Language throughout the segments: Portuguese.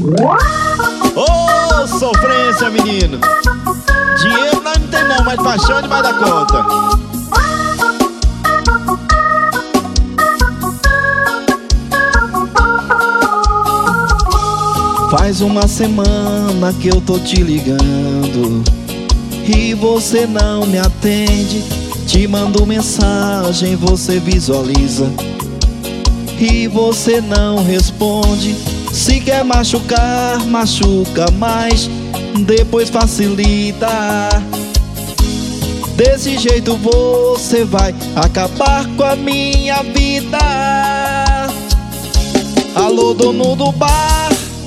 Ô, sofrência, menino. Dinheiro nós não tem não, mas paixão é demais da conta. Faz uma semana que eu tô te ligando e você não me atende. Te mando mensagem, você visualiza e você não responde. Se quer machucar, machuca mais, depois facilita. Desse jeito você vai acabar com a minha vida. Alô, dono do bar,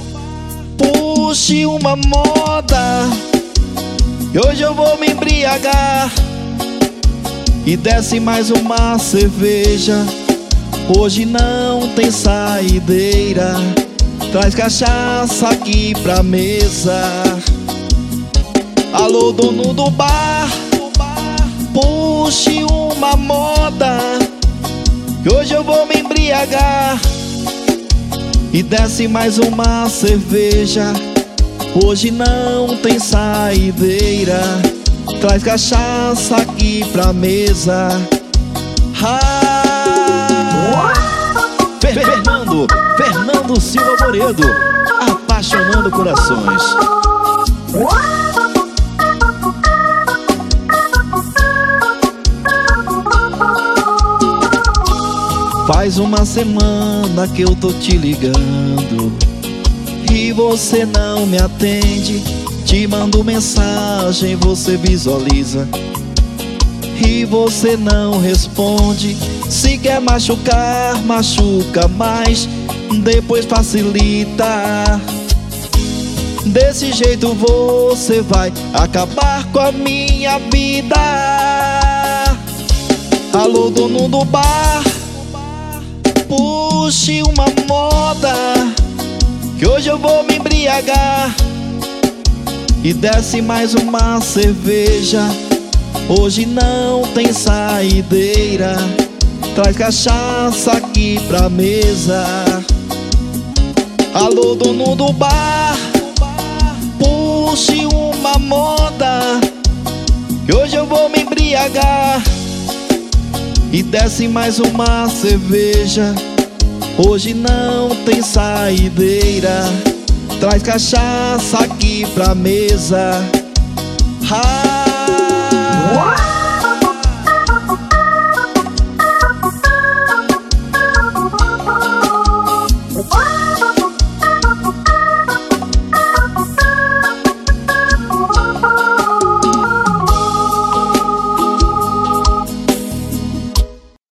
puxe uma moda, e hoje eu vou me embriagar. E desce mais uma cerveja, hoje não tem saideira. Traz cachaça aqui pra mesa. Alô, dono do bar, puxe uma moda, que hoje eu vou me embriagar. E desce mais uma cerveja, hoje não tem saideira. Traz cachaça aqui pra mesa. Fernando Silva Moredo, apaixonando corações. Faz uma semana que eu tô te ligando e você não me atende. Te mando mensagem, você visualiza e você não responde. Se quer machucar, machuca mais, depois facilita. Desse jeito você vai acabar com a minha vida. Alô, dono do bar, puxe uma moda, que hoje eu vou me embriagar. E desce mais uma cerveja, hoje não tem saideira. Traz cachaça aqui pra mesa. Alô, dono do bar, puxe uma moda, que hoje eu vou me embriagar. E desce mais uma cerveja, hoje não tem saideira. Traz cachaça aqui pra mesa.